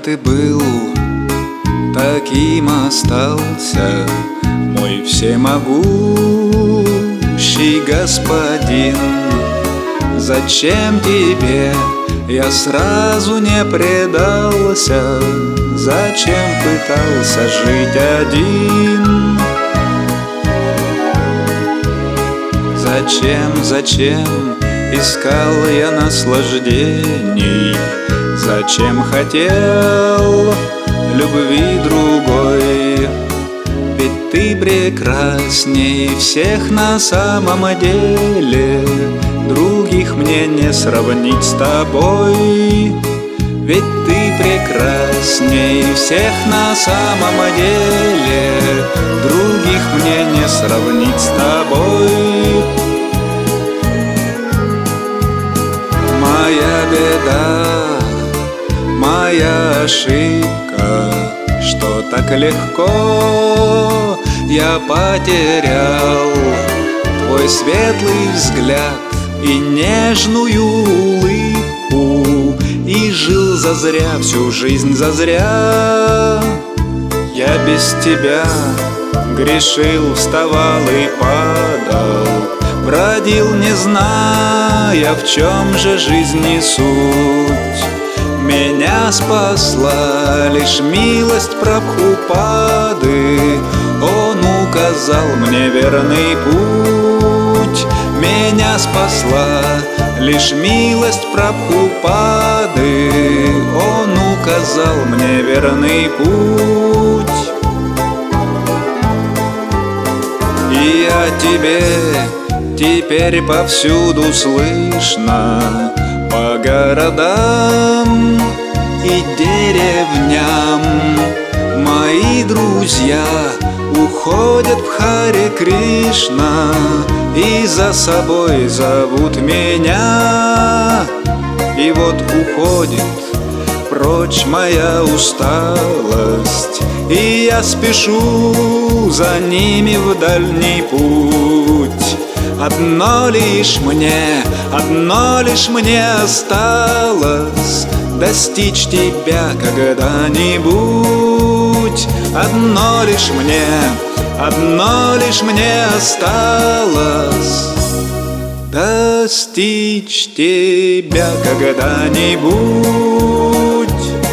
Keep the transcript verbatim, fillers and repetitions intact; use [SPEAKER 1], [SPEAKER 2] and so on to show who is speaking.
[SPEAKER 1] ты был, таким остался мой всемогущий господин. Зачем тебе я сразу не предался? Зачем пытался жить один? Зачем, зачем искал я наслаждений? Зачем хотел любви другой? Ведь ты прекрасней всех на самом деле, других мне не сравнить с тобой. Ведь ты прекрасней всех на самом деле, других мне не сравнить с тобой. Моя беда, моя ошибка, что так легко я потерял твой светлый взгляд и нежную улыбку, и жил зазря, всю жизнь зазря. Я без тебя грешил, вставал и падал, бродил, не зная, в чем же жизни суть. Меня спасла лишь милость Прабхупады, он указал мне верный путь. Меня спасла лишь милость Прабхупады, он указал мне верный путь. И о тебе теперь повсюду слышно, по городам и деревням. Мои друзья уходят в Харе Кришна и за собой зовут меня. И вот уходит прочь моя усталость, и я спешу за ними в дальний путь. Одно лишь мне, одно лишь мне осталось — достичь тебя когда-нибудь. Одно лишь мне, одно лишь мне осталось — достичь тебя когда-нибудь.